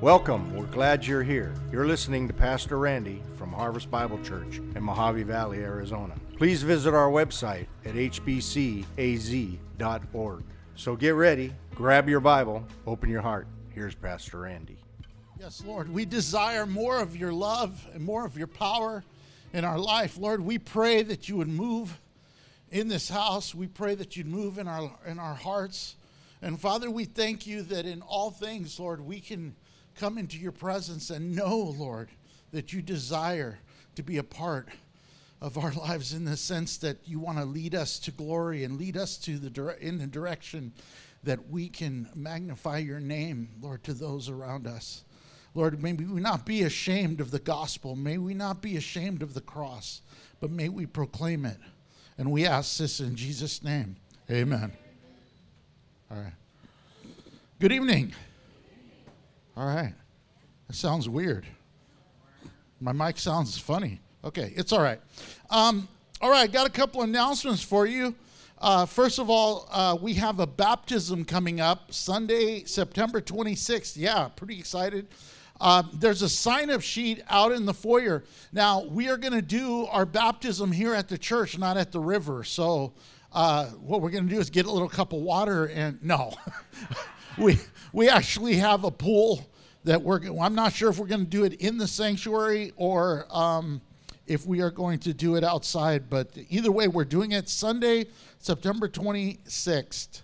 Welcome. We're glad you're here. You're listening to Pastor Randy from Harvest Bible Church in Mojave Valley, Arizona. Please visit our website at hbcaz.org. So get ready, grab your Bible, open your heart. Here's Pastor Randy. Yes, Lord, we desire more of your love and more of your power in our life. Lord, we pray that you would move in this house. We pray that you'd move in our hearts. And Father, we thank you that in all things, Lord, we can come into your presence and know, Lord, that you desire to be a part of our lives in the sense that you want to lead us to glory and lead us to in the direction that we can magnify your name, Lord, to those around us. Lord, may we not be ashamed of the gospel. May we not be ashamed of the cross, but may we proclaim it. And we ask this in Jesus' name. Amen. All right. Good evening. All right. That sounds weird. My mic sounds funny. Okay, it's all right. All right, got a couple announcements for you. First of all, we have a baptism coming up Sunday, September 26th. Yeah, pretty excited. There's a sign-up sheet out in the foyer. Now, we are going to do our baptism here at the church, not at the river. So what we're going to do is get a little cup of water and no. We actually have a pool that I'm not sure if we're going to do it in the sanctuary or if we are going to do it outside. But either way, we're doing it Sunday, September 26th.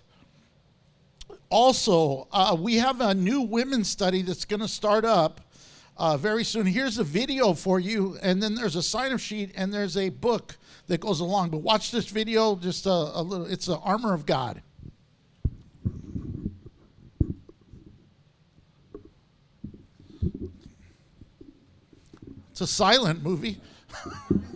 Also, we have a new women's study that's going to start up very soon. Here's a video for you, and then there's a sign-up sheet, and there's a book that goes along. But watch this video, just a little. It's the Armor of God. It's a silent movie. For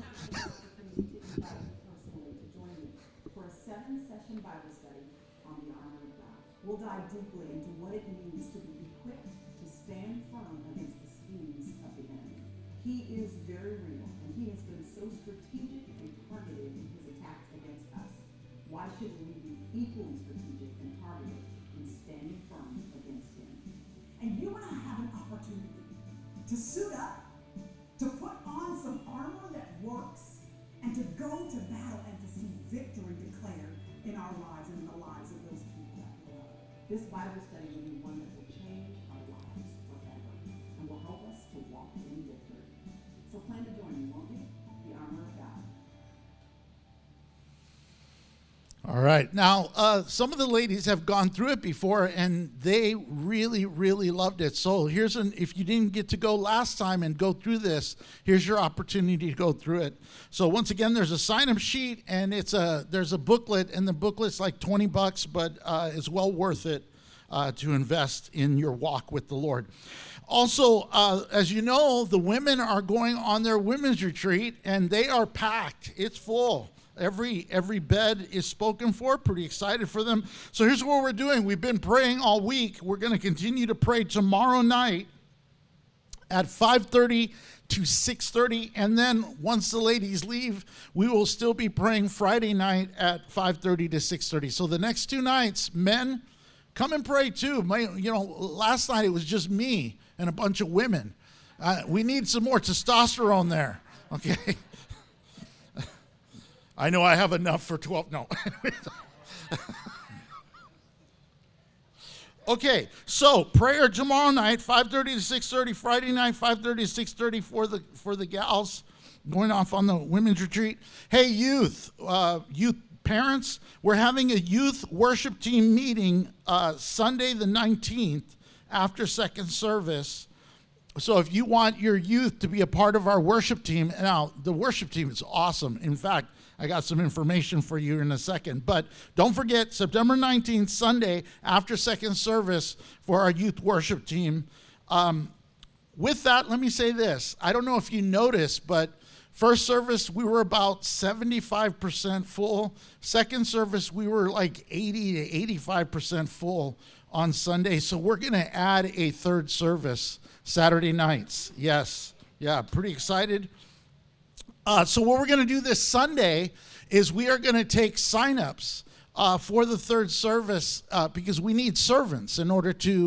a 7-session Bible study on the armor of God. We'll dive deeply into what it means to be equipped to stand firm against the schemes of the enemy. He is very real, and he has been so strategic and targeted in his attacks against us. Why should we be equally strategic and targeted in standing firm against him? And you and I have an opportunity to suit up, to put on some armor that works, and to go to battle and to see victory declared in our lives and in the lives of those people that we love. This Bible study will be one that will change our lives forever and will help us to walk in victory. So plan to join me, won't you? The armor of God. All right. Now, some of the ladies have gone through it before, and they really, really loved it. So if you didn't get to go last time and go through this, here's your opportunity to go through it. So once again, there's a sign-up sheet, and there's a booklet, and the booklet's like $20, but it's well worth it to invest in your walk with the Lord. Also, as you know, the women are going on their women's retreat, and they are packed. It's full. Every bed is spoken for. Pretty excited for them. So here's what we're doing. We've been praying all week. We're going to continue to pray tomorrow night at 5:30 to 6:30. And then once the ladies leave, we will still be praying Friday night at 5:30 to 6:30. So the next 2 nights, men, come and pray too. Last night it was just me and a bunch of women. We need some more testosterone there. Okay. I know I have enough for 12. No. Okay, so prayer tomorrow night, 5:30 to 6:30. Friday night, 5:30 to 6:30 for the gals going off on the women's retreat. Hey, youth parents, we're having a youth worship team meeting Sunday the 19th after second service. So if you want your youth to be a part of our worship team, now the worship team is awesome. In fact, I got some information for you in a second. But don't forget, September 19th, Sunday, after second service for our youth worship team. With that, let me say this. I don't know if you noticed, but first service, we were about 75% full. Second service, we were like 80 to 85% full on Sunday. So we're going to add a third service Saturday nights. Yes. Yeah, pretty excited. So what we're going to do this Sunday is we are going to take sign-ups for the third service because we need servants in order to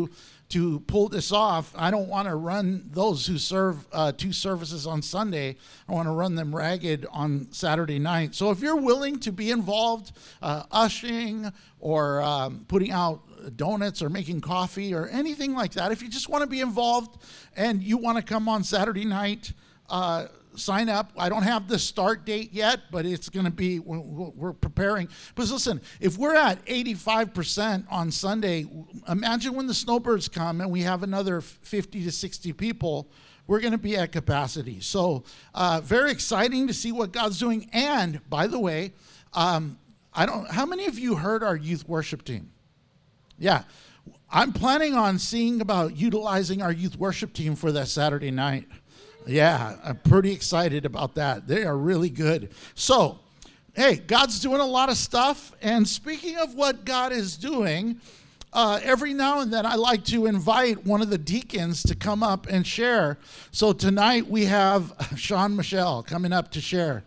to pull this off. I don't want to run those who serve 2 services on Sunday. I want to run them ragged on Saturday night. So if you're willing to be involved, ushering or putting out donuts or making coffee or anything like that, if you just want to be involved and you want to come on Saturday night, sign up. I don't have the start date yet, but it's going to be, we're preparing. But listen, if we're at 85% on Sunday, imagine when the snowbirds come and we have another 50 to 60 people, we're going to be at capacity. So very exciting to see what God's doing. And by the way, how many of you heard our youth worship team? Yeah. I'm planning on seeing about utilizing our youth worship team for that Saturday night. Yeah, I'm pretty excited about that. They are really good. So, hey, God's doing a lot of stuff. And speaking of what God is doing, every now and then I like to invite one of the deacons to come up and share. So tonight we have Sean Michelle coming up to share.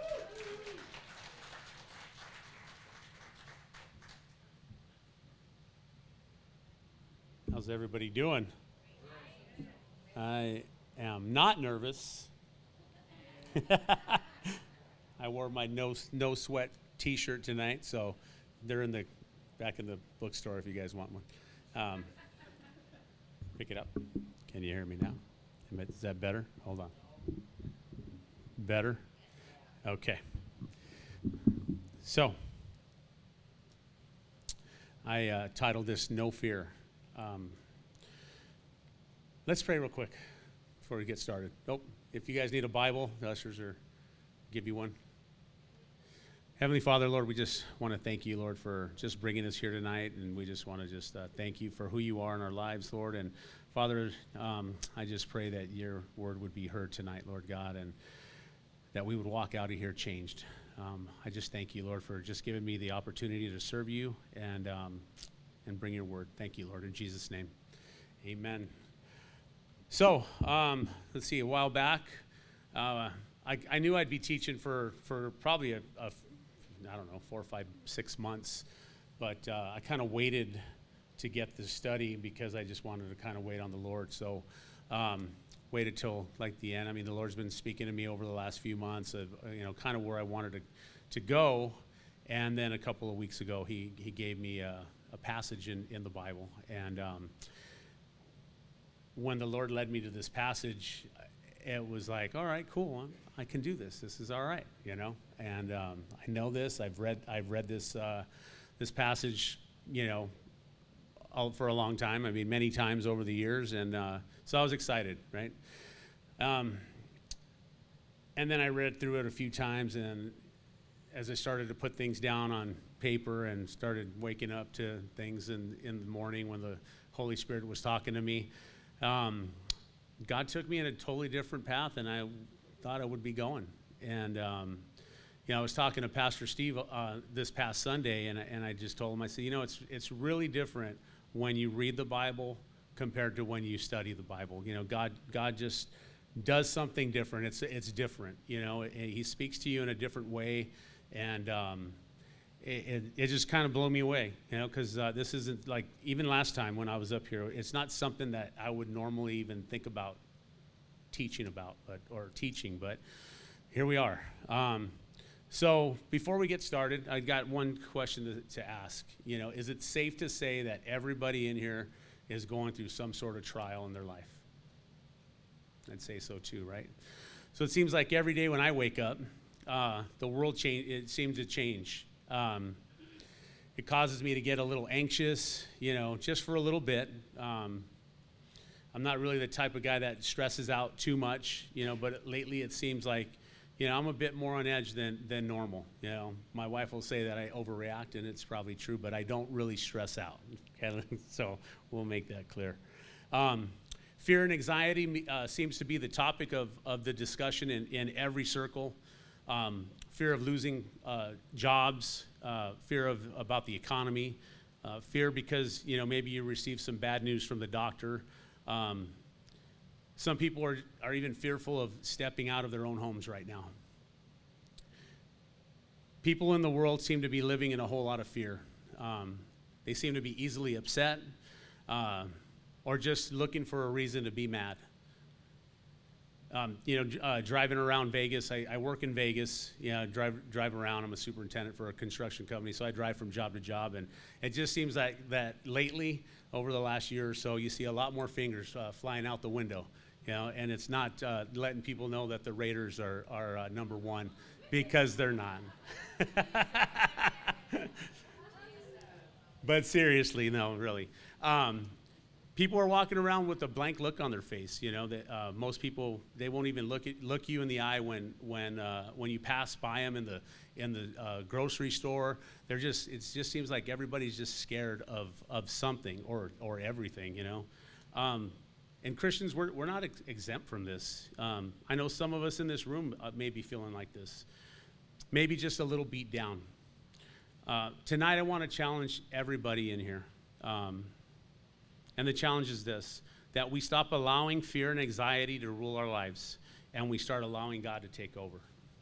How's everybody doing? I am not nervous. I wore my no sweat t-shirt tonight, so they're back in the bookstore if you guys want one. Pick it up. Can you hear me now? Is that better? Hold on. Better? Okay. So, I titled this No Fear. Let's pray real quick before we get started. If you guys need a Bible, the ushers will give you one. Heavenly Father, Lord, we just want to thank you, Lord, for just bringing us here tonight, and we just want to just thank you for who you are in our lives, Lord. And Father, I just pray that your word would be heard tonight, Lord God, and that we would walk out of here changed. I just thank you, Lord, for just giving me the opportunity to serve you and bring your word. Thank you, Lord, in Jesus' name. Amen. So, let's see, a while back, I knew I'd be teaching for probably I don't know, 4, 5, 6 months, but I kind of waited to get the study because I just wanted to kind of wait on the Lord. So, waited till like the end. I mean, the Lord's been speaking to me over the last few months of, kind of where I wanted to go. And then a couple of weeks ago, he gave me a passage in the Bible. And when the Lord led me to this passage, it was like, all right, cool, I can do this. This is all right, And I know this. I've read this this passage, for a long time. I mean, many times over the years, and so I was excited, right? And then I read through it a few times, and as I started to put things down on paper and started waking up to things in the morning when the Holy Spirit was talking to me, God took me in a totally different path than I thought I would be going. And, I was talking to Pastor Steve this past Sunday, and I just told him, I said, it's really different when you read the Bible compared to when you study the Bible. God just does something different. It's different. He speaks to you in a different way, and it just kind of blew me away, because this isn't like, even last time when I was up here, it's not something that I would normally even think about teaching about, but here we are. So before we get started, I got one question to ask. Is it safe to say that everybody in here is going through some sort of trial in their life? I'd say so too, right? So it seems like every day when I wake up, the world it seems to change. It causes me to get a little anxious, just for a little bit. I'm not really the type of guy that stresses out too much, but lately it seems like, I'm a bit more on edge than normal. My wife will say that I overreact, and it's probably true, but I don't really stress out. Okay? So we'll make that clear. Fear and anxiety seems to be the topic of the discussion in every circle. Fear of losing jobs, fear about the economy, fear because maybe you received some bad news from the doctor. Some people are even fearful of stepping out of their own homes right now. People in the world seem to be living in a whole lot of fear. They seem to be easily upset. or just looking for a reason to be mad. Driving around Vegas, I work in Vegas, drive around. I'm a superintendent for a construction company, so I drive from job to job, and it just seems like that lately, over the last year or so, you see a lot more fingers flying out the window, and it's not letting people know that the Raiders are number one, because they're not. But seriously, no, really. People are walking around with a blank look on their face. That most people, they won't even look you in the eye when you pass by them in the grocery store. It just seems like everybody's just scared of something or everything. And Christians, we're not exempt from this. I know some of us in this room may be feeling like this, maybe just a little beat down. Tonight, I want to challenge everybody in here. And the challenge is this, that we stop allowing fear and anxiety to rule our lives, and we start allowing God to take over.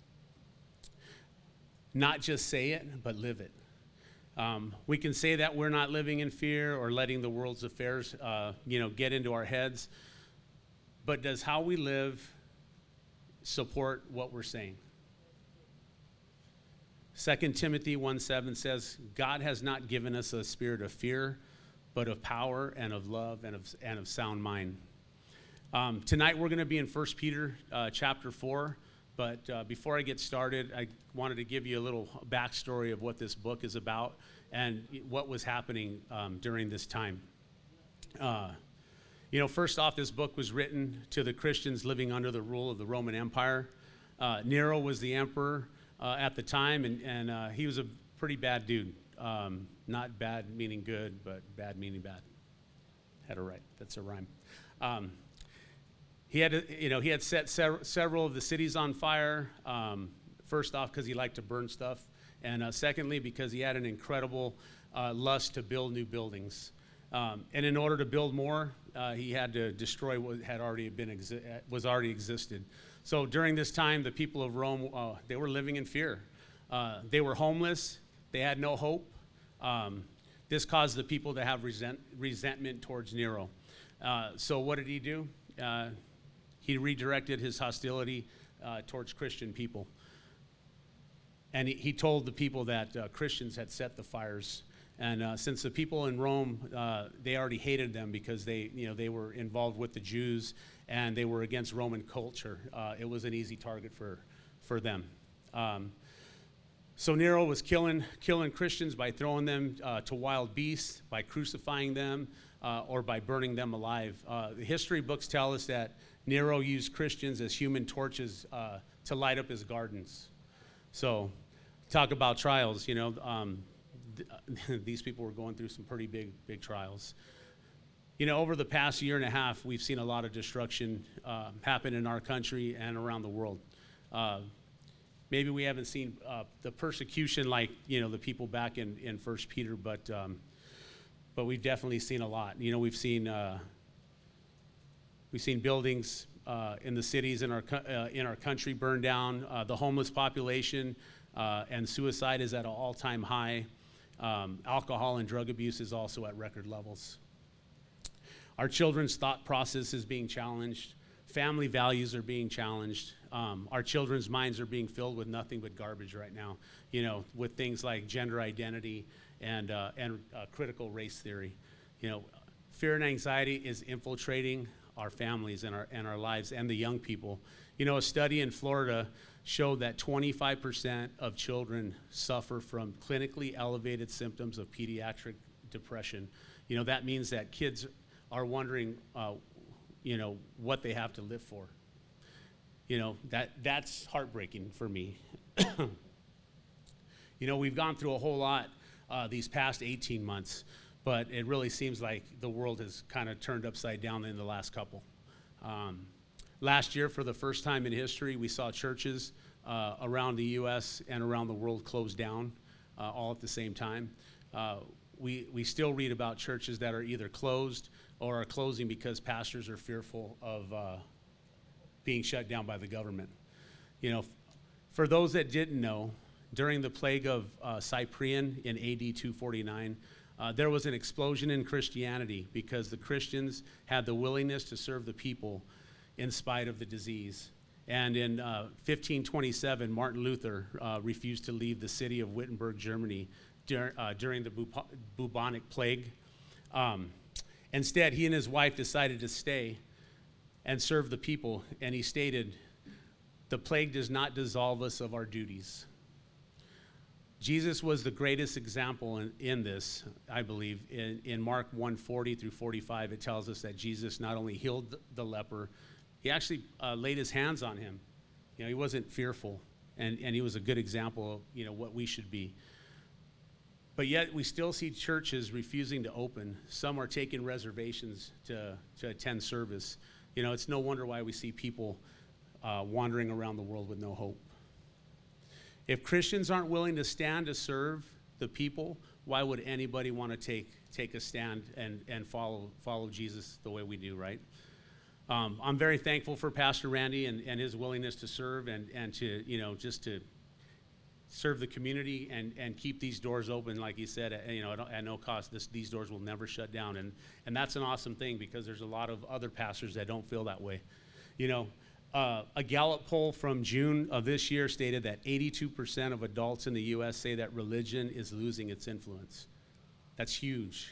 Not just say it, but live it. We can say that we're not living in fear or letting the world's affairs, get into our heads, but does how we live support what we're saying? 2 Timothy 1:7 says, God has not given us a spirit of fear, but of power and of love and of sound mind. Tonight we're going to be in 1 Peter chapter 4, but before I get started, I wanted to give you a little backstory of what this book is about and what was happening during this time. First off, this book was written to the Christians living under the rule of the Roman Empire. Nero was the emperor at the time, and he was a pretty bad dude. Not bad meaning good, but bad meaning bad. Had it right. That's a rhyme. He had set several of the cities on fire. First off, because he liked to burn stuff, and secondly, because he had an incredible lust to build new buildings. And in order to build more, he had to destroy what had already existed. So during this time, the people of Rome, they were living in fear. They were homeless. They had no hope. This caused the people to have resentment towards Nero. So what did he do? He redirected his hostility towards Christian people. And he told the people that Christians had set the fires. And since the people in Rome, they already hated them because they were involved with the Jews and they were against Roman culture, it was an easy target for them. So Nero was killing Christians by throwing them to wild beasts, by crucifying them, or by burning them alive. The history books tell us that Nero used Christians as human torches to light up his gardens. So talk about trials, these people were going through some pretty big trials. Over the past year and a half, we've seen a lot of destruction happen in our country and around the world. Maybe we haven't seen the persecution like the people back in 1 Peter, but we've definitely seen a lot. We've seen buildings in the cities in our country burn down. The homeless population and suicide is at an all-time high. Alcohol and drug abuse is also at record levels. Our children's thought process is being challenged. Family values are being challenged. Our children's minds are being filled with nothing but garbage right now, with things like gender identity and critical race theory. Fear and anxiety is infiltrating our families and our lives and the young people. A study in Florida showed that 25% of children suffer from clinically elevated symptoms of pediatric depression. That means that kids are wondering, what they have to live for. That's heartbreaking for me. We've gone through a whole lot these past 18 months, but it really seems like the world has kind of turned upside down in the last couple. Last year, for the first time in history, we saw churches around the U.S. and around the world close down all at the same time. We still read about churches that are either closed or are closing because pastors are fearful of being shut down by the government. For those that didn't know, during the plague of Cyprian in AD 249, There was an explosion in Christianity because the Christians had the willingness to serve the people in spite of the disease. And in 1527, Martin Luther refused to leave the city of Wittenberg, Germany during the bubonic plague. Instead, he and his wife decided to stay and serve the people. And he stated, "The plague does not dissolve us of our duties." Jesus was the greatest example in this, I believe. In Mark 1:40 through 45, it tells us that Jesus not only healed the leper, he actually laid his hands on him. He wasn't fearful, and he was a good example of what we should be. But yet we still see churches refusing to open. Some are taking reservations to attend service. It's no wonder why we see people wandering around the world with no hope. If Christians aren't willing to stand to serve the people, why would anybody want to take a stand and follow Jesus the way we do, right? I'm very thankful for Pastor Randy and his willingness to serve and to just to serve the community and keep these doors open, like he said, at no cost. These doors will never shut down, and that's an awesome thing, because there's a lot of other pastors that don't feel that way. A Gallup poll from June of this year stated that 82% of adults in the U.S. say that religion is losing its influence. That's huge.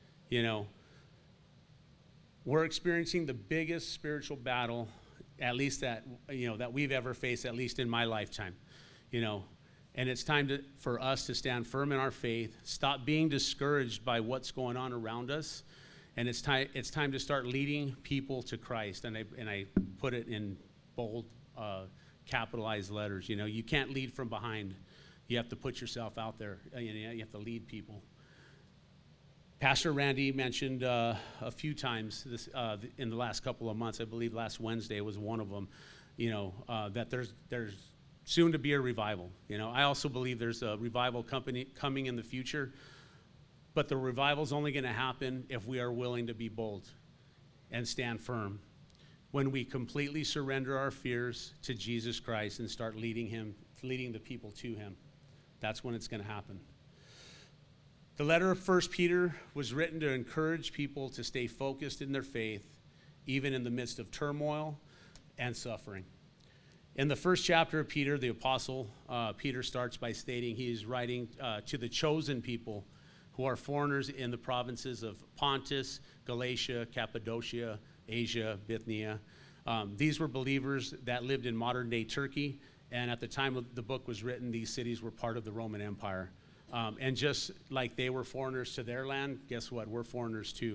We're experiencing the biggest spiritual battle, at least that we've ever faced, at least in my lifetime. And it's time for us to stand firm in our faith, stop being discouraged by what's going on around us, and it's time to start leading people to Christ. And I put it in bold, capitalized letters. You can't lead from behind. You have to put yourself out there. You have to lead people. Pastor Randy mentioned a few times this in the last couple of months. I believe last Wednesday was one of them. That there's soon to be a revival. I also believe there's a revival coming in the future. But the revival is only going to happen if we are willing to be bold and stand firm. When we completely surrender our fears to Jesus Christ and start leading the people to him, that's when it's going to happen. The letter of 1 Peter was written to encourage people to stay focused in their faith, even in the midst of turmoil and suffering. In the first chapter of Peter, the apostle Peter starts by stating he is writing to the chosen people who are foreigners in the provinces of Pontus, Galatia, Cappadocia, Asia, Bithynia. These were believers that lived in modern-day Turkey, and at the time the book was written, these cities were part of the Roman Empire. And just like they were foreigners to their land, guess what? We're foreigners too.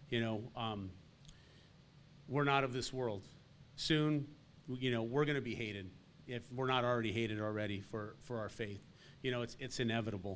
We're not of this world. Soon, we're going to be hated, if we're not already hated already for our faith. It's inevitable.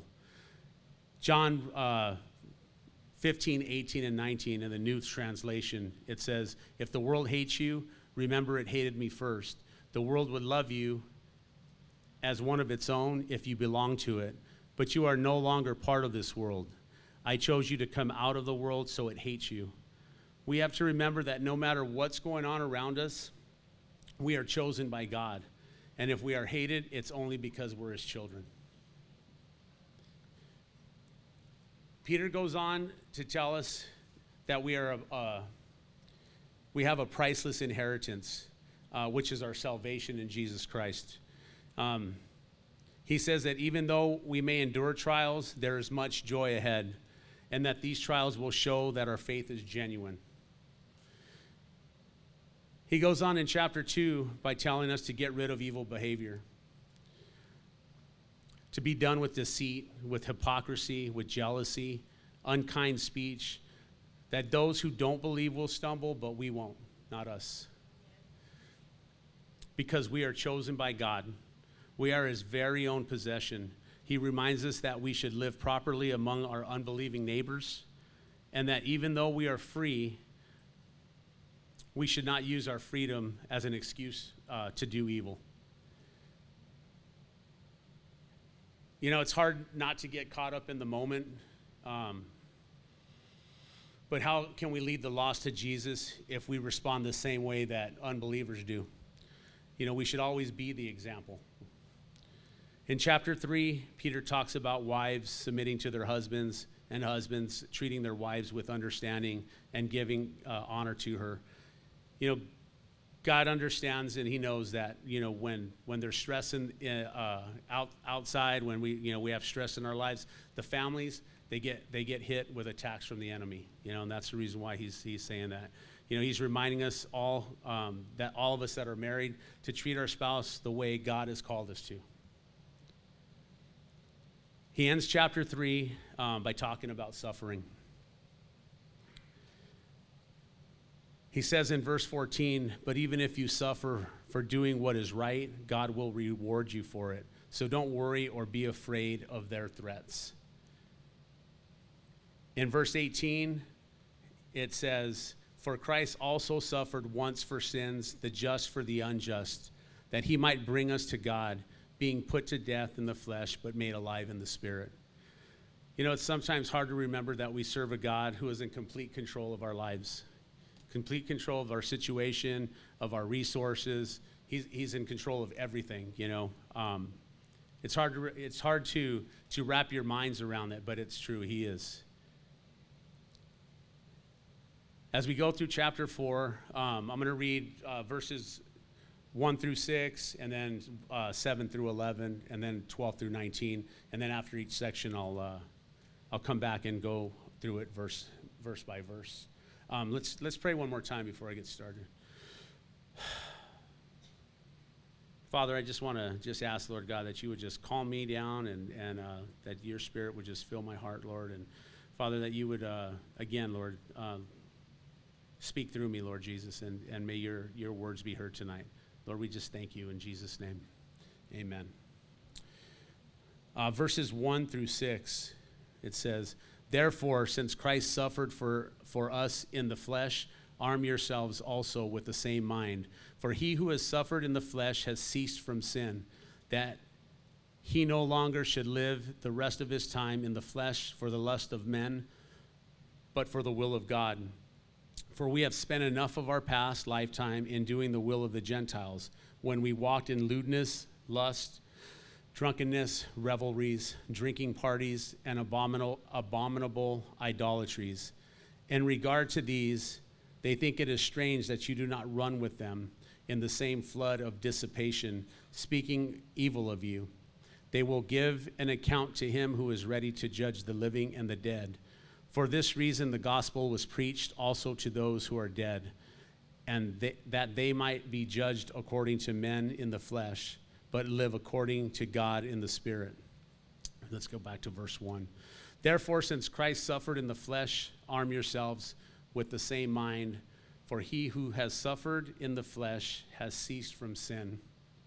John 15, 18, and 19 in the New Translation, it says, "If the world hates you, remember it hated me first. The world would love you as one of its own if you belong to it, but you are no longer part of this world. I chose you to come out of the world, so it hates you." We have to remember that no matter what's going on around us, we are chosen by God. And if we are hated, it's only because we're his children. Peter goes on to tell us that we have a priceless inheritance, which is our salvation in Jesus Christ. He says that even though we may endure trials, there is much joy ahead, and that these trials will show that our faith is genuine. He goes on in chapter 2 by telling us to get rid of evil behavior, to be done with deceit, with hypocrisy, with jealousy, unkind speech, that those who don't believe will stumble, but we won't, not us. Because we are chosen by God. We are his very own possession. He reminds us that we should live properly among our unbelieving neighbors, and that even though we are free, we should not use our freedom as an excuse to do evil. It's hard not to get caught up in the moment, but how can we lead the lost to Jesus if we respond the same way that unbelievers do? We should always be the example. In chapter 3, Peter talks about wives submitting to their husbands, and husbands treating their wives with understanding and giving honor to her. You know, God understands and he knows that, you know, when there's stress outside, when we have stress in our lives, the families, they get hit with attacks from the enemy, you know, and that's the reason why he's saying that. You know, he's reminding us all that all of us that are married to treat our spouse the way God has called us to. He ends chapter 3 by talking about suffering. He says in verse 14, "But even if you suffer for doing what is right, God will reward you for it. So don't worry or be afraid of their threats." In verse 18, it says, "For Christ also suffered once for sins, the just for the unjust, that he might bring us to God, being put to death in the flesh, but made alive in the spirit." You know, it's sometimes hard to remember that we serve a God who is in complete control of our lives, complete control of our situation, of our resources. He's in control of everything, you know. It's hard to wrap your minds around it, but it's true, he is. As we go through chapter 4, I'm going to read verses 1 through 6, and then 7 through 11, and then 12 through 19. And then after each section, I'll come back and go through it verse by verse. Let's pray one more time before I get started. Father, I just want to ask, Lord God, that you would just calm me down and that your spirit would just fill my heart, Lord. And Father, that you would, again, Lord, speak through me, Lord Jesus, and may your words be heard tonight. Lord, we just thank you in Jesus' name. Amen. Verses 1 through 6, it says, "Therefore, since Christ suffered for us in the flesh, arm yourselves also with the same mind. For he who has suffered in the flesh has ceased from sin, that he no longer should live the rest of his time in the flesh for the lust of men, but for the will of God. For we have spent enough of our past lifetime in doing the will of the Gentiles, when we walked in lewdness, lust, drunkenness, revelries, drinking parties, and abominable idolatries. In regard to these, they think it is strange that you do not run with them in the same flood of dissipation, speaking evil of you. They will give an account to him who is ready to judge the living and the dead. For this reason the gospel was preached also to those who are dead, and that they might be judged according to men in the flesh, but live according to God in the Spirit." Let's go back to verse 1. "Therefore, since Christ suffered in the flesh, arm yourselves with the same mind, for he who has suffered in the flesh has ceased from sin."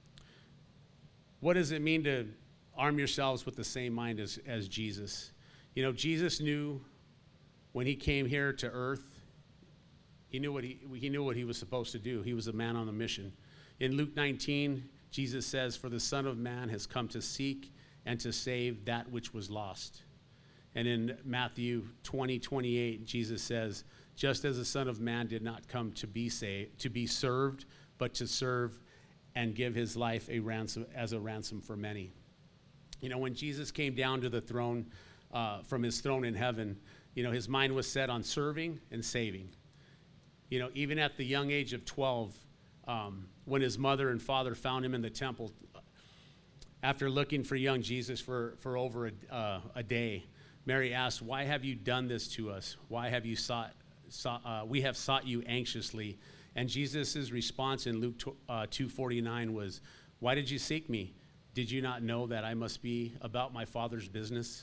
What does it mean to arm yourselves with the same mind as Jesus? You know, Jesus knew when he came here to earth, he knew what he was supposed to do. He was a man on a mission. In Luke 19, Jesus says, "For the Son of Man has come to seek and to save that which was lost." And in Matthew 20:28, Jesus says, "Just as the Son of Man did not come to be served, but to serve and give his life as a ransom for many." You know, when Jesus came down to the throne, from his throne in heaven, you know, his mind was set on serving and saving. You know, even at the young age of 12, when his mother and father found him in the temple, after looking for young Jesus for over a day, Mary asked, "Why have you done this to us? Why have you we have sought you anxiously?" And Jesus' response in Luke 2:49 was, "Why did you seek me? Did you not know that I must be about my Father's business?"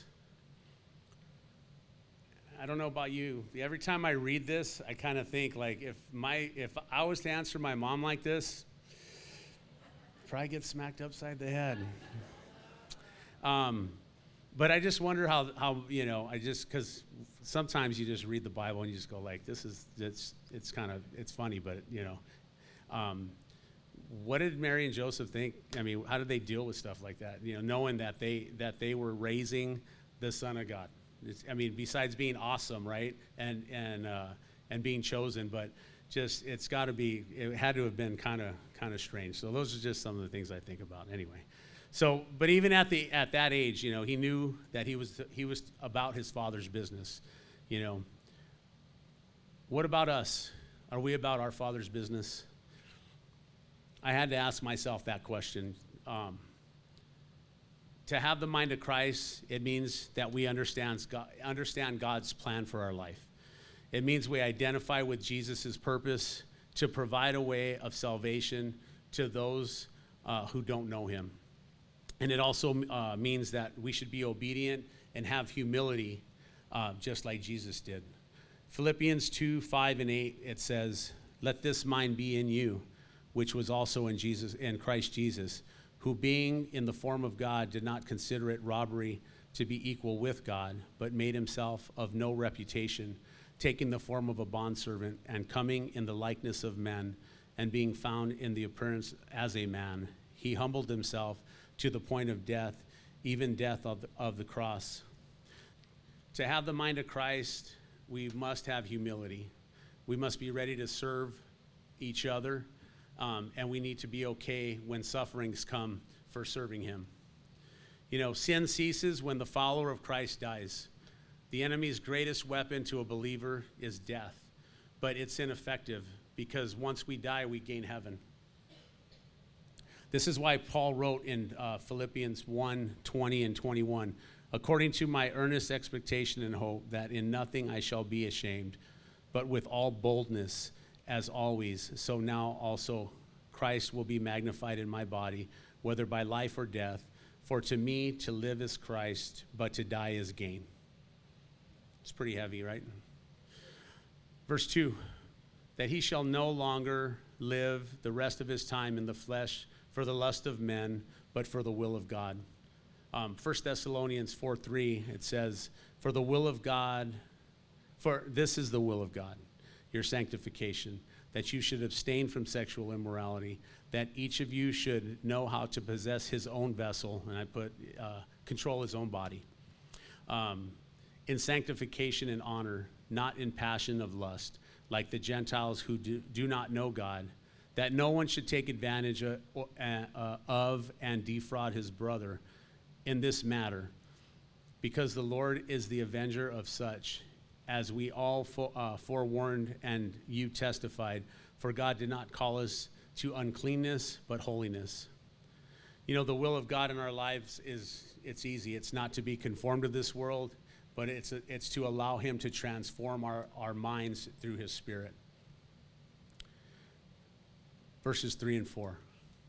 I don't know about you. Every time I read this, I kind of think like if I was to answer my mom like this, I'd probably get smacked upside the head. But I just wonder how you know, because sometimes you just read the Bible and you just go like, it's funny, but you know, what did Mary and Joseph think? I mean, how did they deal with stuff like that? You know, knowing that they were raising the Son of God. Besides being awesome, right, and being chosen, but just it had to have been kind of strange. So those are just some of the things I think about. Anyway, So, but even at that age, you know, he knew that he was about his Father's business. You know, what about us? Are we about our Father's business? I had to ask myself that question. To have the mind of Christ, it means that we understand God's plan for our life. It means we identify with Jesus' purpose to provide a way of salvation to those who don't know him. And it also means that we should be obedient and have humility, just like Jesus did. Philippians 2:5-8, it says, "Let this mind be in you, which was also in Christ Jesus, who being in the form of God did not consider it robbery to be equal with God, but made himself of no reputation, taking the form of a bondservant and coming in the likeness of men, and being found in the appearance as a man, he humbled himself to the point of death, even death of the cross." To have the mind of Christ, we must have humility. We must be ready to serve each other, and we need to be okay when sufferings come for serving him. You know, sin ceases when the follower of Christ dies. The enemy's greatest weapon to a believer is death, but it's ineffective because once we die, we gain heaven. This is why Paul wrote in Philippians 1:20 and 21, "According to my earnest expectation and hope that in nothing I shall be ashamed, but with all boldness, as always, so now also Christ will be magnified in my body, whether by life or death. For to me to live is Christ, but to die is gain." It's pretty heavy, right? Verse 2, "That he shall no longer live the rest of his time in the flesh for the lust of men, but for the will of God." 1 Thessalonians 4:3, it says, "For the will of God, for this is the will of God, your sanctification, that you should abstain from sexual immorality, that each of you should know how to possess his own vessel," and I put control his own body, "in sanctification and honor, not in passion of lust, like the Gentiles who do not know God, that no one should take advantage of and defraud his brother in this matter, because the Lord is the avenger of such, as we all forewarned and you testified, for God did not call us to uncleanness, but holiness." You know, the will of God in our lives it's easy. It's not to be conformed to this world, but it's to allow him to transform our minds through his Spirit. Verses 3 and 4.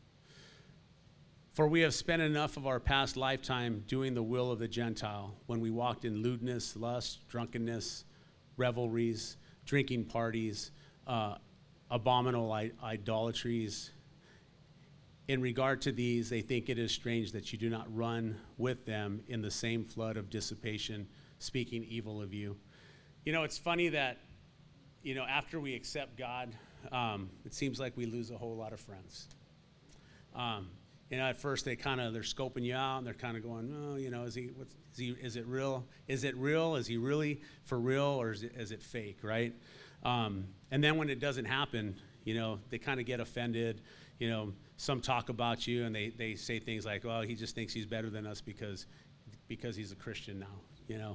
"For we have spent enough of our past lifetime doing the will of the Gentile, when we walked in lewdness, lust, drunkenness, revelries, drinking parties, abominable idolatries. In regard to these, they think it is strange that you do not run with them in the same flood of dissipation, speaking evil of you." You know, it's funny that, you know, after we accept God, it seems like we lose a whole lot of friends. You know, at first they're scoping you out and they're kind of going, "Oh, you know, is it real? Is it real? Is he really for real, or is it fake?" Right? And then when it doesn't happen, you know, they kind of get offended. You know, some talk about you and they say things like, "Well, he just thinks he's better than us because he's a Christian now." You know,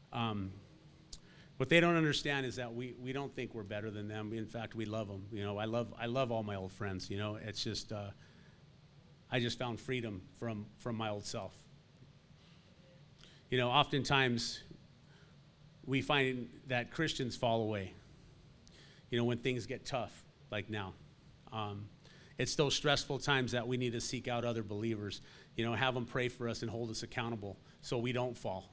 what they don't understand is that we don't think we're better than them. In fact, we love them. You know, I love all my old friends. You know, it's just I just found freedom from my old self. You know, oftentimes we find that Christians fall away, you know, when things get tough, like now. It's those stressful times that we need to seek out other believers, you know, have them pray for us and hold us accountable so we don't fall.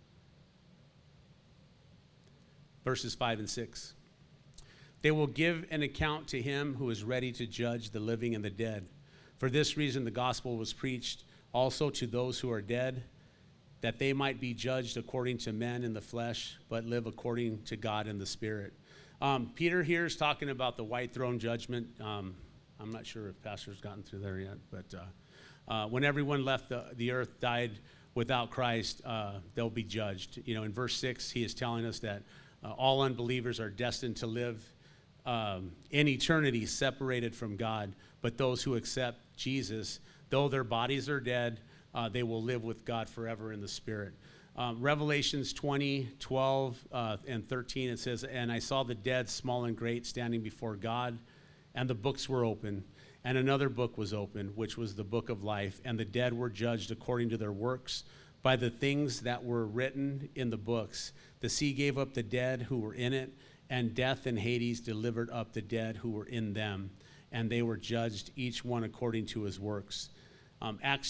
Verses 5 and 6. "They will give an account to him who is ready to judge the living and the dead. For this reason the gospel was preached also to those who are dead, that they might be judged according to men in the flesh, but live according to God in the Spirit." Peter here is talking about the white throne judgment. I'm not sure if Pastor's gotten through there yet, but when everyone left the earth, died without Christ, they'll be judged. You know, in verse 6, he is telling us that all unbelievers are destined to live in eternity separated from God, but those who accept Jesus, Though their bodies are dead, they will live with God forever in the Spirit. Revelations 20:12 and 13, it says, "And I saw the dead, small and great, standing before God, and the books were open. And another book was opened, which was the book of life. And the dead were judged according to their works by the things that were written in the books. The sea gave up the dead who were in it, and death and Hades delivered up the dead who were in them. And they were judged, each one according to his works." Acts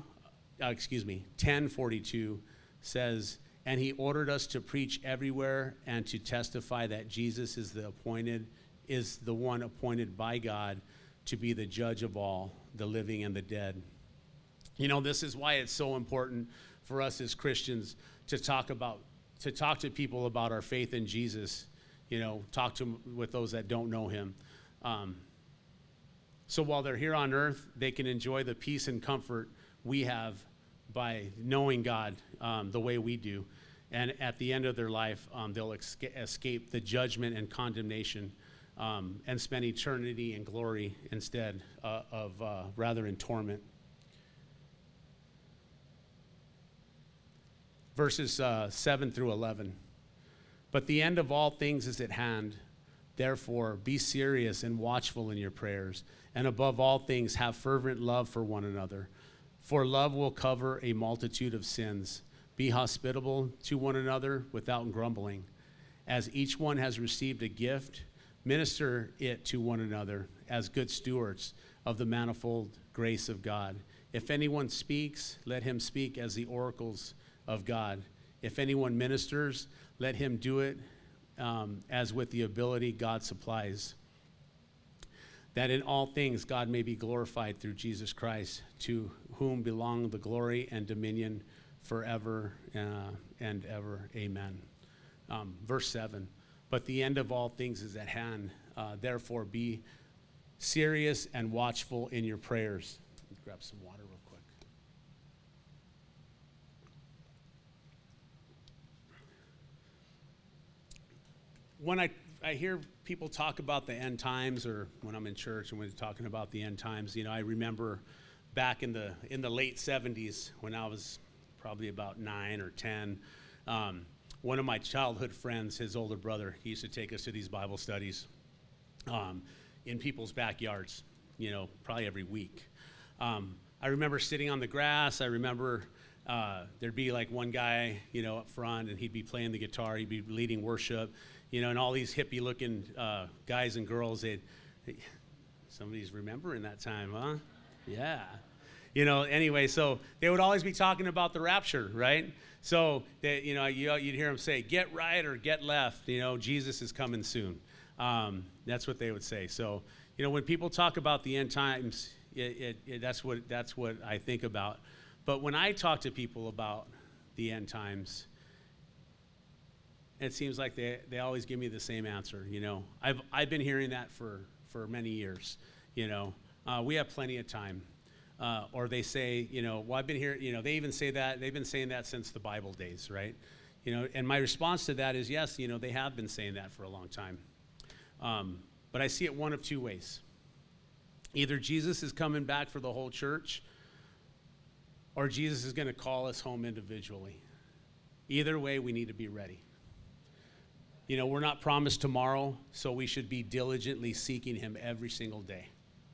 10:42 says, "And he ordered us to preach everywhere and to testify that Jesus is the one appointed by God to be the judge of all, the living and the dead." You know, this is why it's so important for us as Christians to talk to people about our faith in Jesus. You know, talk to them with those that don't know him. So while they're here on earth, they can enjoy the peace and comfort we have by knowing God the way we do. And at the end of their life, they'll escape the judgment and condemnation and spend eternity in glory instead of rather in torment. Verses 7 through 11. "But the end of all things is at hand. Therefore, be serious and watchful in your prayers. And above all things, have fervent love for one another. For love will cover a multitude of sins. Be hospitable to one another without grumbling. As each one has received a gift, minister it to one another as good stewards of the manifold grace of God. If anyone speaks, let him speak as the oracles of God. If anyone ministers, let him do it as with the ability God supplies, that in all things God may be glorified through Jesus Christ, to whom belong the glory and dominion forever and ever. Amen." Verse 7, "But the end of all things is at hand. Therefore be serious and watchful in your prayers." Let me grab some water real quick. When I hear people talk about the end times, or when I'm in church and when they're talking about the end times, you know, I remember back in the late 70s when I was probably about 9 or 10, one of my childhood friends, his older brother, he used to take us to these Bible studies in people's backyards, you know, probably every week. I remember sitting on the grass. I remember there'd be like one guy, you know, up front, and he'd be playing the guitar. He'd be leading worship. You know, and all these hippie-looking guys and girls, somebody's remembering that time, huh? Yeah. You know, anyway, so they would always be talking about the rapture, right? So, you know, you'd hear them say, "Get right or get left," you know, Jesus is coming soon. That's what they would say. So, you know, when people talk about the end times, that's what I think about. But when I talk to people about the end times, it seems like they always give me the same answer. You know, I've been hearing that for many years. You know, we have plenty of time. Or they say, you know, well, I've been here. You know, they even say that they've been saying that since the Bible days, right? You know, and my response to that is yes. You know, they have been saying that for a long time. But I see it one of two ways. Either Jesus is coming back for the whole church, or Jesus is going to call us home individually. Either way, we need to be ready. You know, we're not promised tomorrow, so we should be diligently seeking him every single day.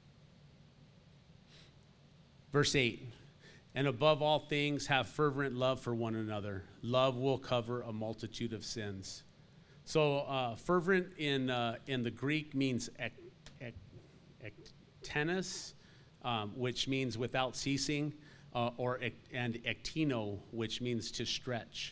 Verse 8, "And above all things, have fervent love for one another. Love will cover a multitude of sins." So fervent in the Greek means ektenos, which means without ceasing, and ektino, which means to stretch.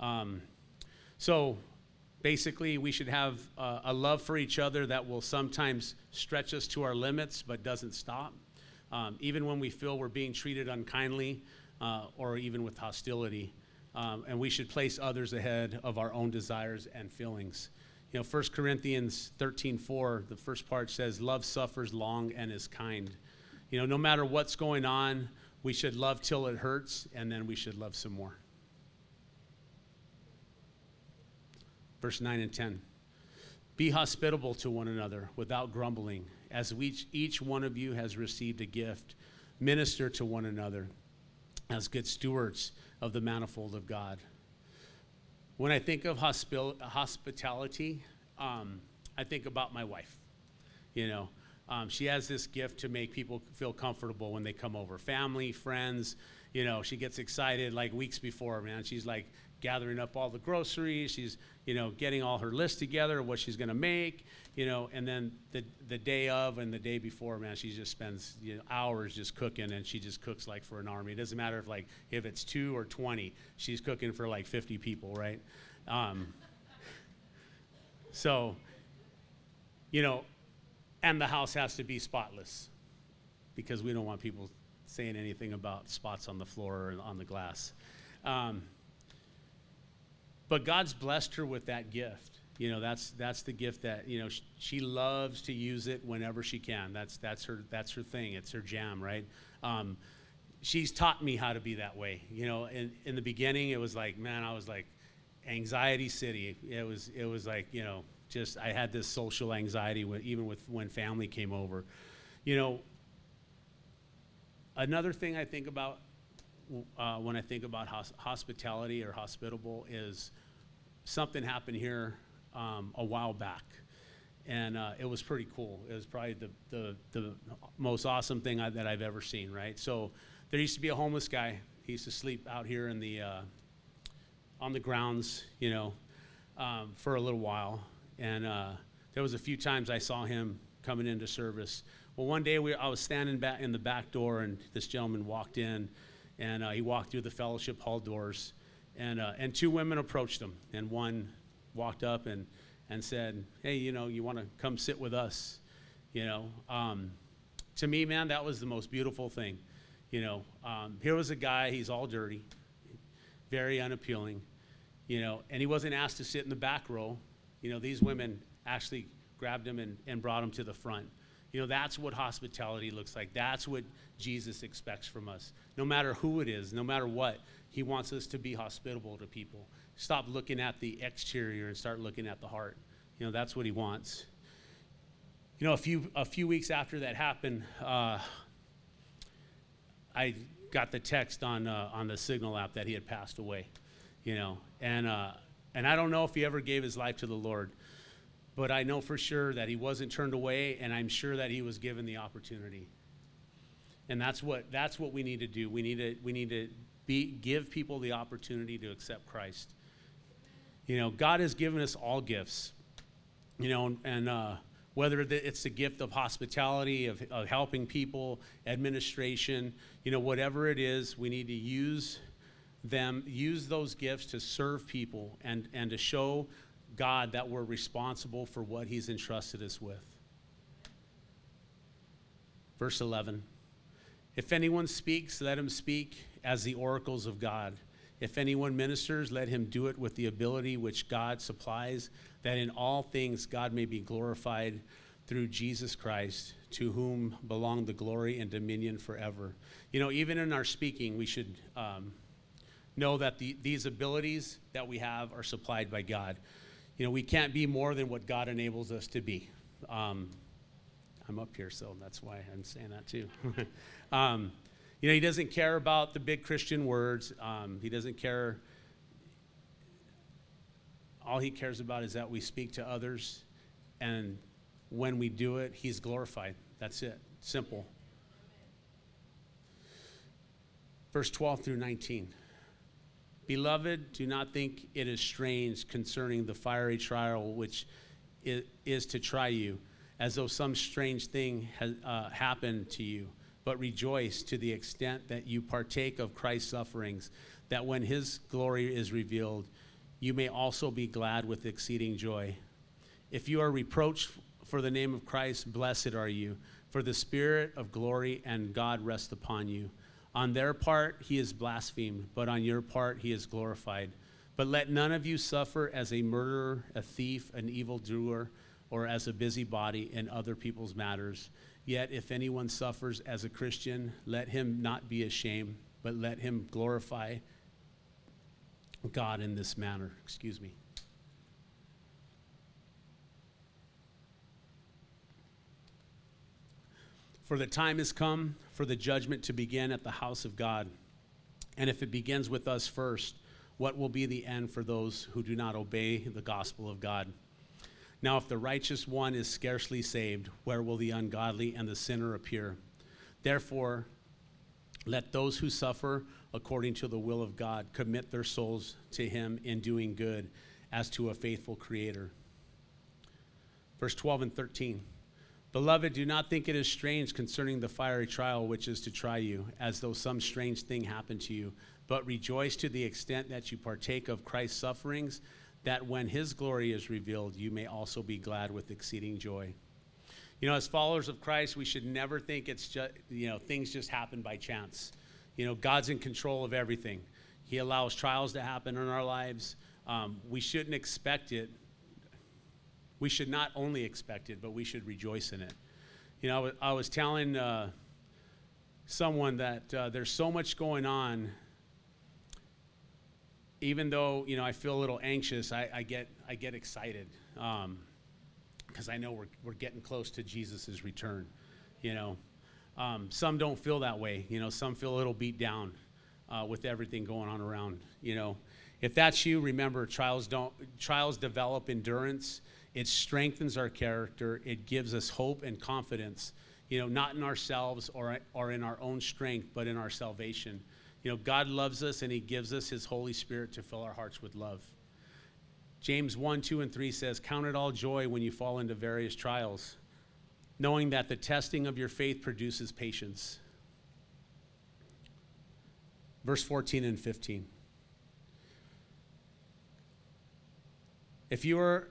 So basically, we should have a love for each other that will sometimes stretch us to our limits, but doesn't stop. Even when we feel we're being treated unkindly, or even with hostility. And we should place others ahead of our own desires and feelings. You know, 1 Corinthians 13:4, the first part says, "Love suffers long and is kind." You know, no matter what's going on, we should love till it hurts, and then we should love some more. Verse 9 and 10. "Be hospitable to one another without grumbling. As each one of you has received a gift, minister to one another as good stewards of the manifold of God. When I think of hospitality, I think about my wife. You know, she has this gift to make people feel comfortable when they come over. Family, friends, you know, she gets excited like weeks before, man. She's like gathering up all the groceries. She's, you know, getting all her list together of what she's going to make, you know, and then the day of and the day before, man, she just spends, you know, hours just cooking, and she just cooks like for an army. It doesn't matter if it's 2 or 20, she's cooking for like 50 people, right? So, you know, and the house has to be spotless because we don't want people saying anything about spots on the floor or on the glass. But God's blessed her with that gift. You know, that's the gift that, you know, she loves to use it whenever she can. That's her thing. It's her jam, right? She's taught me how to be that way. You know, in the beginning, it was like, man, I was like anxiety city. It was like, you know, just I had this social anxiety even when family came over. You know, another thing I think about when I think about hospitality or hospitable is something happened here a while back, and it was pretty cool. It was probably the most awesome thing that I've ever seen, right? So there used to be a homeless guy. He used to sleep out here in the on the grounds, you know, for a little while, and there was a few times I saw him coming into service. Well, one day I was standing back in the back door, and this gentleman walked in, and he walked through the fellowship hall doors, and 2 women approached him, and one walked up and said, hey, you know, you want to come sit with us? You know, to me, man, that was the most beautiful thing. You know, here was a guy, he's all dirty, very unappealing, you know, and he wasn't asked to sit in the back row. You know, these women actually grabbed him and brought him to the front. You know, that's what hospitality looks like. That's what Jesus expects from us. No matter who it is, no matter what, he wants us to be hospitable to people. Stop looking at the exterior and start looking at the heart. You know, that's what he wants. You know, a few weeks after that happened, I got the text on the Signal app that he had passed away. You know, and I don't know if he ever gave his life to the Lord, but I know for sure that he wasn't turned away, and I'm sure that he was given the opportunity. And that's what we need to do. We need to give people the opportunity to accept Christ. You know, God has given us all gifts. You know, and whether it's the gift of hospitality, of helping people, administration, you know, whatever it is, we need to use those gifts to serve people and to show God that we're responsible for what he's entrusted us with. Verse 11, if anyone speaks, let him speak as the oracles of God. If anyone ministers, let him do it with the ability which God supplies, that in all things God may be glorified through Jesus Christ, to whom belong the glory and dominion forever. You know, even in our speaking, we should know that these abilities that we have are supplied by God. You know, we can't be more than what God enables us to be. I'm up here, so that's why I'm saying that too. You know, he doesn't care about the big Christian words. He doesn't care. All he cares about is that we speak to others, and when we do it, he's glorified. That's it. Simple. Verse 12 through 19. Beloved, do not think it is strange concerning the fiery trial which is to try you, as though some strange thing has happened to you. But rejoice to the extent that you partake of Christ's sufferings, that when his glory is revealed, you may also be glad with exceeding joy. If you are reproached for the name of Christ, blessed are you, for the Spirit of glory and God rest upon you. On their part he is blasphemed, but on your part he is glorified. But let none of you suffer as a murderer, a thief, an evildoer, or as a busybody in other people's matters. Yet if anyone suffers as a Christian, let him not be ashamed, but let him glorify God in this manner. Excuse me. For the time has come for the judgment to begin at the house of God. And if it begins with us first, what will be the end for those who do not obey the gospel of God? Now, if the righteous one is scarcely saved, where will the ungodly and the sinner appear? Therefore, let those who suffer according to the will of God commit their souls to him in doing good as to a faithful creator. Verse 12 and 13. Beloved, do not think it is strange concerning the fiery trial which is to try you, as though some strange thing happened to you, but rejoice to the extent that you partake of Christ's sufferings, that when his glory is revealed, you may also be glad with exceeding joy. You know, as followers of Christ, we should never think it's just, things just happen by chance. God's in control of everything. He allows trials to happen in our lives. We shouldn't expect it. We should not only expect it, but we should rejoice in it. I was telling someone that there's so much going on. Even though I feel a little anxious, I get excited because I know we're getting close to Jesus' return. Some don't feel that way. Some feel a little beat down with everything going on around. If that's you, remember trials develop endurance. It strengthens our character. It gives us hope and confidence, not in ourselves or in our own strength, but in our salvation. God loves us, and he gives us his Holy Spirit to fill our hearts with love. James 1, 2, and 3 says, count it all joy when you fall into various trials, knowing that the testing of your faith produces patience. Verse 14 and 15. If you are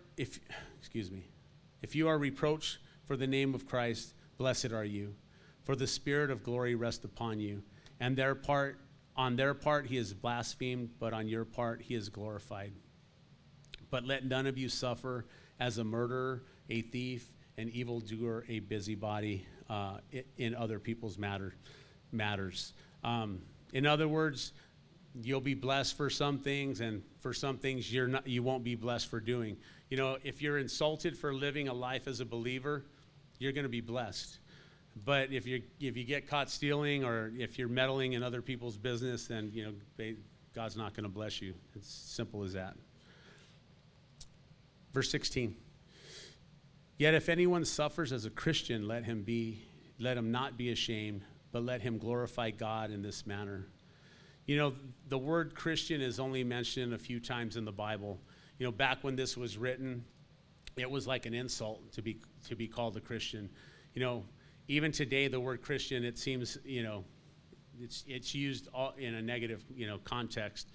reproached for the name of Christ, blessed are you, for the Spirit of glory rests upon you, and on their part he is blasphemed, but on your part he is glorified. But let none of you suffer as a murderer, a thief, an evildoer, a busybody in other people's matters. In other words, you'll be blessed for some things, and for some things you won't be blessed for doing. If you're insulted for living a life as a believer, you're going to be blessed. But if you get caught stealing, or if you're meddling in other people's business, then God's not going to bless you. It's simple as that. Verse 16. Yet if anyone suffers as a Christian, let him not be ashamed, but let him glorify God in this manner. The word Christian is only mentioned a few times in the Bible. Back when this was written, it was like an insult to be called a Christian. Even today, the word Christian, it seems, it's used in a negative, context,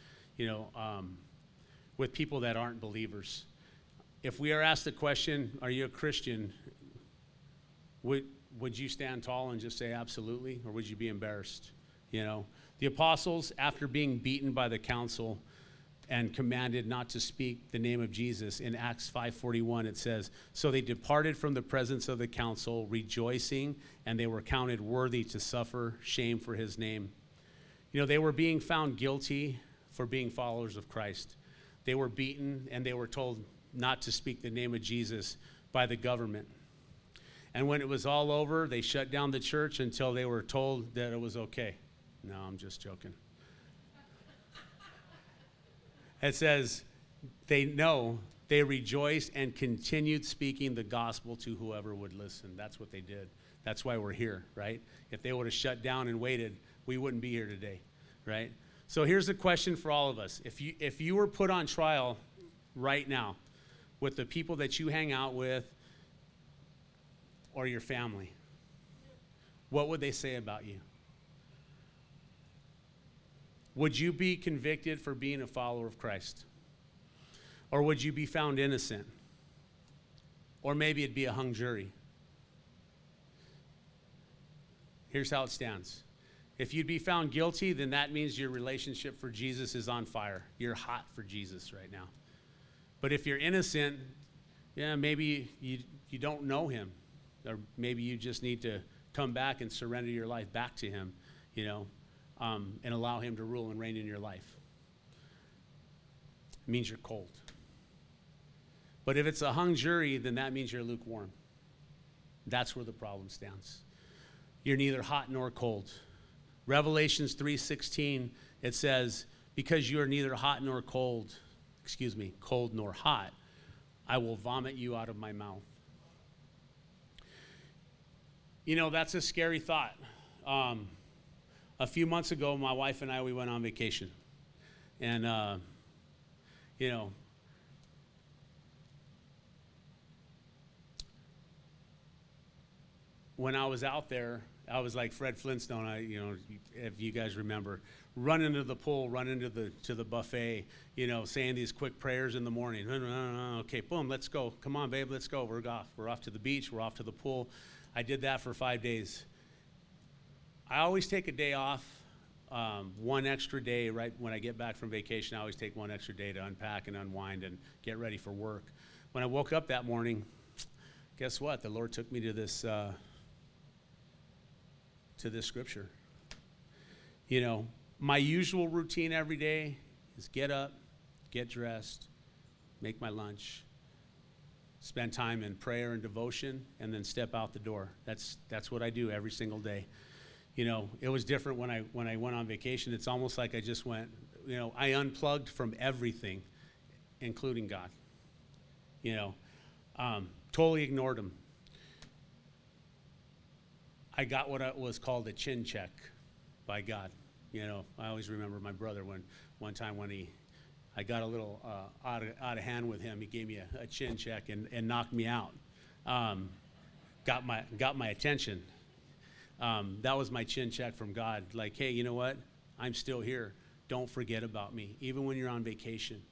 with people that aren't believers. If we are asked the question, are you a Christian? Would you stand tall and just say absolutely, or would you be embarrassed? The apostles, after being beaten by the council and commanded not to speak the name of Jesus, in Acts 5:41 it says, so they departed from the presence of the council, rejoicing, and they were counted worthy to suffer shame for his name. They were being found guilty for being followers of Christ. They were beaten, and they were told not to speak the name of Jesus by the government. And when it was all over, they shut down the church until they were told that it was okay. No, I'm just joking. It says they rejoiced and continued speaking the gospel to whoever would listen. That's what they did. That's why we're here, right? If they would have shut down and waited, we wouldn't be here today, right? So here's a question for all of us. If you were put on trial right now with the people that you hang out with or your family, what would they say about you? Would you be convicted for being a follower of Christ? Or would you be found innocent? Or maybe it'd be a hung jury. Here's how it stands. If you'd be found guilty, then that means your relationship for Jesus is on fire. You're hot for Jesus right now. But if you're innocent, maybe you don't know him. Or maybe you just need to come back and surrender your life back to him, and allow him to rule and reign in your life. It means you're cold. But if it's a hung jury, then that means you're lukewarm. That's where the problem stands. you're neither hot nor cold. Revelations 3:16, it says, because you are neither hot nor cold, cold nor hot, I will vomit you out of my mouth. You know, that's a scary thought. A few months ago, my wife and I, we went on vacation. And, you know, when I was out there, I was like Fred Flintstone, if you guys remember, run into the pool, run into the buffet, saying these quick prayers in the morning. Okay, boom, let's go. Come on, babe, let's go. We're off. We're off to the beach. We're off to the pool. I did that for 5 days. I always take a day off, one extra day right when I get back from vacation. I always take one extra day to unpack and unwind and get ready for work. When I woke up that morning, guess what? The Lord took me to this scripture. My usual routine every day is get up, get dressed, make my lunch, spend time in prayer and devotion, and then step out the door. That's what I do every single day. It was different when I went on vacation. It's almost like I just went, I unplugged from everything, including God. Totally ignored him. I got what was called a chin check by God. I always remember my brother one time when I got a little out of hand with him. He gave me a chin check and knocked me out. Got my attention. That was my chin check from God. Like, hey, you know what? I'm still here. Don't forget about me. Even when you're on vacation,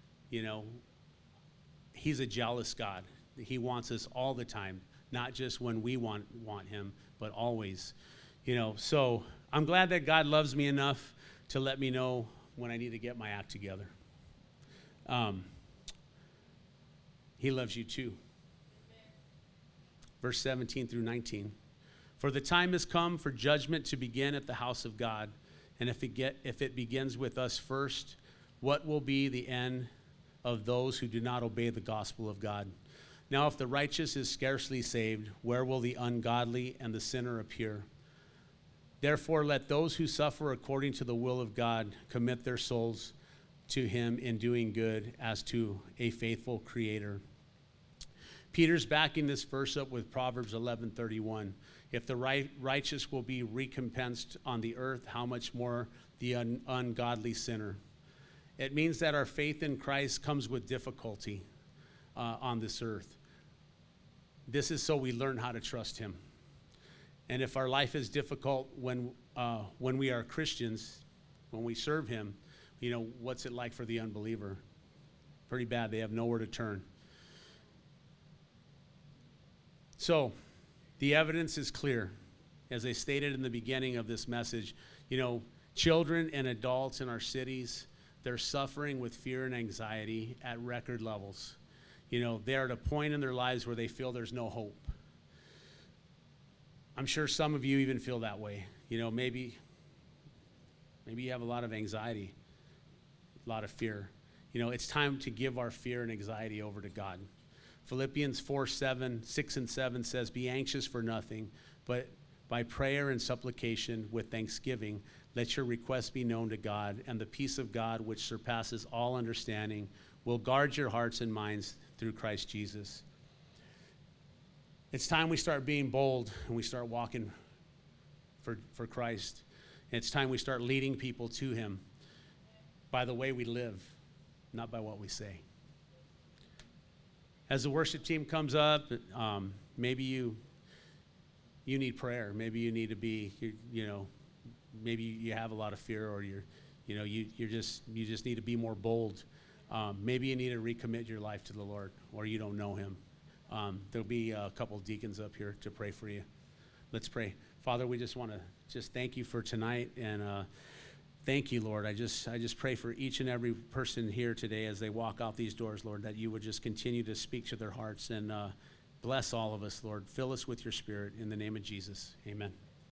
he's a jealous God. He wants us all the time, not just when we want him, but always. So I'm glad that God loves me enough to let me know when I need to get my act together. He loves you too. Verse 17 through 19. For the time has come for judgment to begin at the house of God. And if it begins with us first, what will be the end of those who do not obey the gospel of God? Now, if the righteous is scarcely saved, where will the ungodly and the sinner appear? Therefore, let those who suffer according to the will of God commit their souls to him in doing good as to a faithful creator. Peter's backing this verse up with Proverbs 11:31. If the righteous will be recompensed on the earth, how much more the ungodly sinner? It means that our faith in Christ comes with difficulty on this earth. This is so we learn how to trust him. And if our life is difficult when we are Christians, when we serve him, what's it like for the unbeliever? Pretty bad. They have nowhere to turn. So the evidence is clear. As I stated in the beginning of this message, children and adults in our cities, they're suffering with fear and anxiety at record levels. They're at a point in their lives where they feel there's no hope. I'm sure some of you even feel that way. Maybe you have a lot of anxiety, a lot of fear. It's time to give our fear and anxiety over to God. Philippians 4:6 and 7 says, be anxious for nothing, but by prayer and supplication with thanksgiving, let your requests be known to God, and the peace of God, which surpasses all understanding, will guard your hearts and minds through Christ Jesus. It's time we start being bold and we start walking for Christ. It's time we start leading people to him by the way we live, not by what we say. As the worship team comes up, maybe you need prayer. Maybe you need to be, maybe you have a lot of fear, or you just need to be more bold. Maybe you need to recommit your life to the Lord, or you don't know him. There'll be a couple of deacons up here to pray for you. Let's pray. Father, we just want to thank you for tonight, and thank you, Lord. I just pray for each and every person here today as they walk out these doors, Lord, that you would just continue to speak to their hearts and bless all of us, Lord. Fill us with your Spirit in the name of Jesus. Amen.